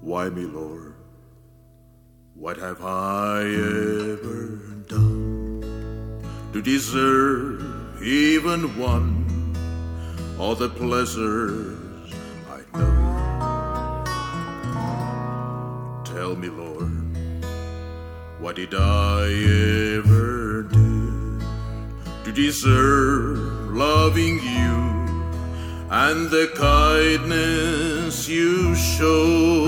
Why me, Lord? What have I ever done to deserve even one of the pleasures I know? Tell me, Lord, what did I ever do to deserve loving you and the kindness you show?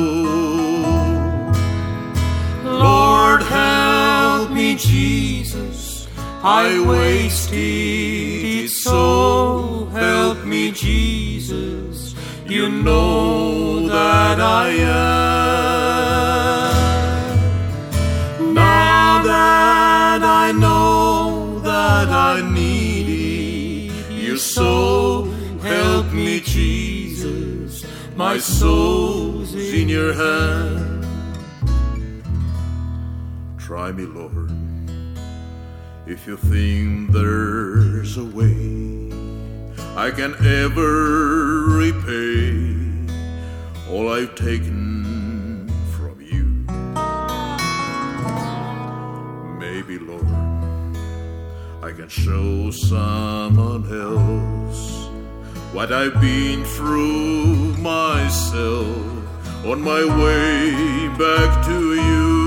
Lord, help me, Jesus, I wasted it so. Help me, Jesus, you know that I am. Now that I know that I need you so, help me, Jesus, my soul's in your hand. Try me, Lord, if you think there's a way I can ever repay all I've taken from you. Maybe, Lord, I can show someone else what I've been through myself on my way back to you.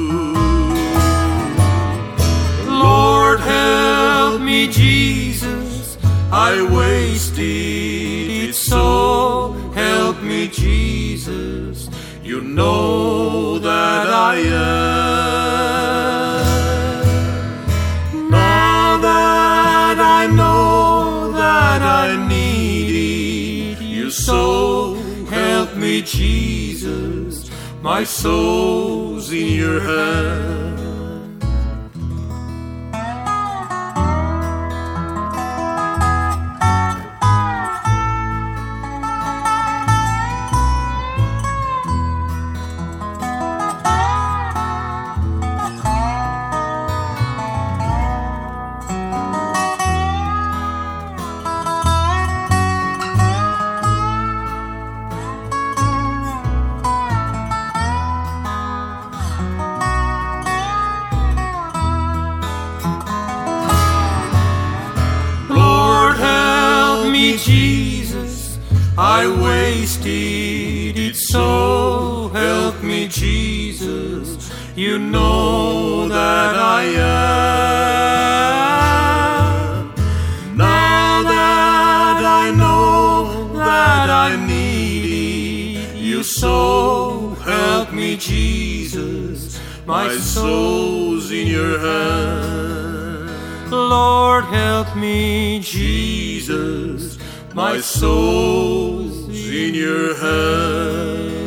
Lord, help me, Jesus, I wasted it so. Help me, Jesus, you know that I am. Now that I know that I need you so, help me, Jesus, my soul's in your hand. Jesus, I wasted it so. Help me, Jesus, you know that I am. Now that I know that I need you so, help me, Jesus, my soul's in your hand. Lord, help me, Jesus, my soul's in your hand.